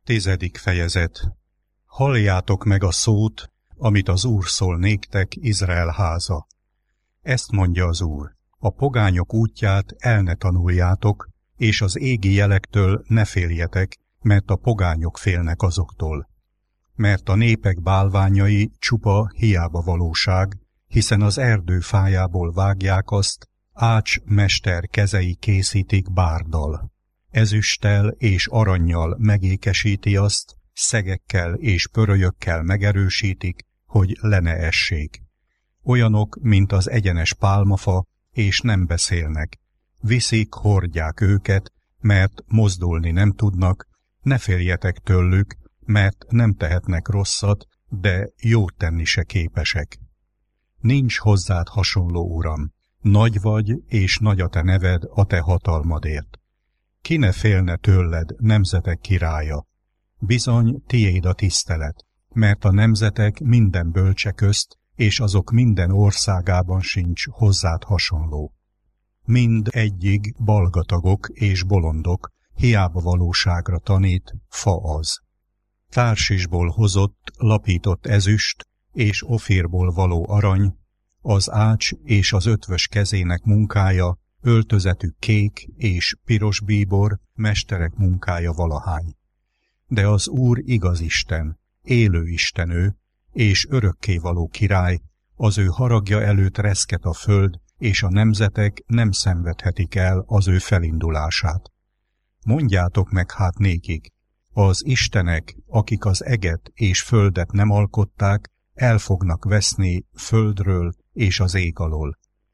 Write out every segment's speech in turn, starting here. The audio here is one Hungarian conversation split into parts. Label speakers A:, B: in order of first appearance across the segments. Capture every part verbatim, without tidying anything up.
A: Tizedik fejezet. Halljátok meg a szót, amit az Úr szól néktek, Izrael háza. Ezt mondja az Úr: a pogányok útját el ne tanuljátok, és az égi jelektől ne féljetek, mert a pogányok félnek azoktól. Mert a népek bálványai csupa hiába valóság, hiszen az erdő fájából vágják azt, ács mester kezei készítik bárdal. Ezüsttel és arannyal megékesíti azt, szegekkel és pörölyökkel megerősítik, hogy le ne essék. Olyanok, mint az egyenes pálmafa, és nem beszélnek. Viszik, hordják őket, mert mozdulni nem tudnak, ne féljetek tőlük, mert nem tehetnek rosszat, de jót tenni se képesek. Nincs hozzád hasonló, Uram, nagy vagy, és nagy a te neved a te hatalmadért. Ki ne félne tőled, nemzetek királya? Bizony, tiéd a tisztelet, mert a nemzetek minden bölcse közt, és azok minden országában sincs hozzád hasonló. Mind egyig balgatagok és bolondok, hiába valóságra tanít, fa az. Társisból hozott, lapított ezüst, és Ofírból való arany, az ács és az ötvös kezének munkája, öltözetük kék és piros bíbor, mesterek munkája valahány. De az Úr igaz Isten, élő Istenő, és örökkévaló király, az ő haragja előtt reszket a föld, és a nemzetek nem szenvedhetik el az ő felindulását. Mondjátok meg hát nékik, az istenek, akik az eget és földet nem alkották, el fognak veszni földről és az ég alól.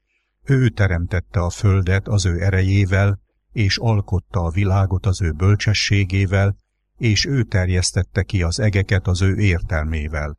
A: Ő teremtette a földet az ő erejével, és alkotta a világot az ő bölcsességével, és ő terjesztette ki az egeket az ő értelmével.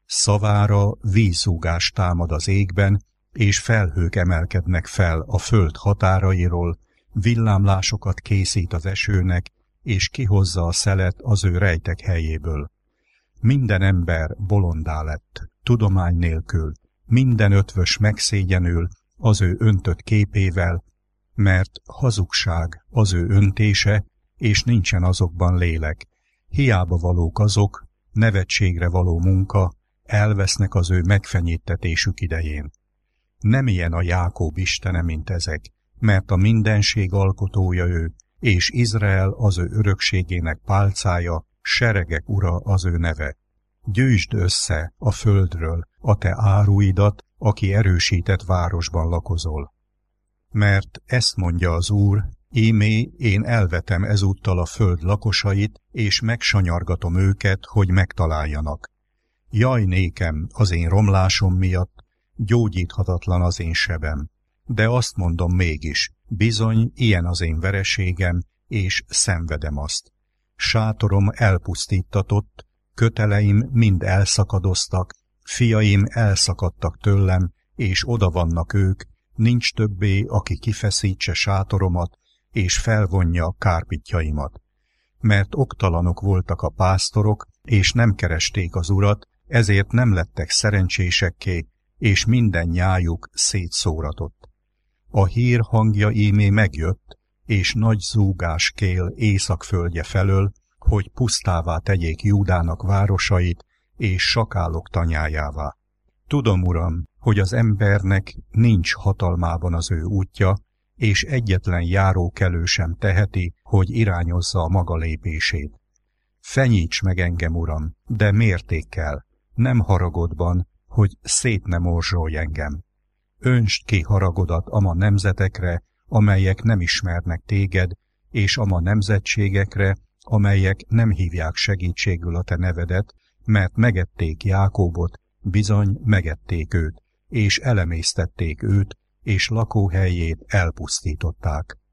A: Szavára vízzúgás támad az égben, és felhők emelkednek fel a föld határairól, villámlásokat készít az esőnek, és kihozza a szelet az ő rejtek helyéből. Minden ember bolondá lett, tudomány nélkül, minden ötvös megszégyenül az ő öntött képével, mert hazugság az ő öntése, és nincsen azokban lélek. Hiába valók azok, nevetségre való munka, elvesznek az ő megfenyítetésük idején. Nem ilyen a Jákób istene, mint ezek, mert a mindenség alkotója ő, és Izrael az ő örökségének pálcája, seregek ura az ő neve. Gyűjtsd össze a földről a te áruidat, aki erősített városban lakozol. Mert ezt mondja az Úr: ímé, én elvetem ezúttal a föld lakosait, és megsanyargatom őket, hogy megtaláljanak. Jaj nékem az én romlásom miatt, gyógyíthatatlan az én sebem. De azt mondom mégis, bizony, ilyen az én vereségem, és szenvedem azt. Sátorom elpusztítatott, köteleim mind elszakadoztak, fiaim elszakadtak tőlem, és oda vannak ők, nincs többé, aki kifeszítse sátoromat, és felvonja kárpitjaimat. Mert oktalanok voltak a pásztorok, és nem keresték az Urat, ezért nem lettek szerencsésekké, és minden nyájuk szétszóratott. A hír hangja ímé megjött, és nagy zúgás kél északföldje felől, hogy pusztává tegyék Júdának városait, és sakálok tanyájává. Tudom, Uram, hogy az embernek nincs hatalmában az ő útja, és egyetlen járókelő sem teheti, hogy irányozza a maga lépését. Fenyíts meg engem, Uram, de mértékkel, nem haragodban, hogy szét ne morzsolj engem. Öntsd ki haragodat ama nemzetekre, amelyek nem ismernek téged, és ama nemzetségekre, amelyek nem hívják segítségül a te nevedet, mert megették Jákóbot, bizony megették őt, és elemésztették őt, és lakóhelyét elpusztították.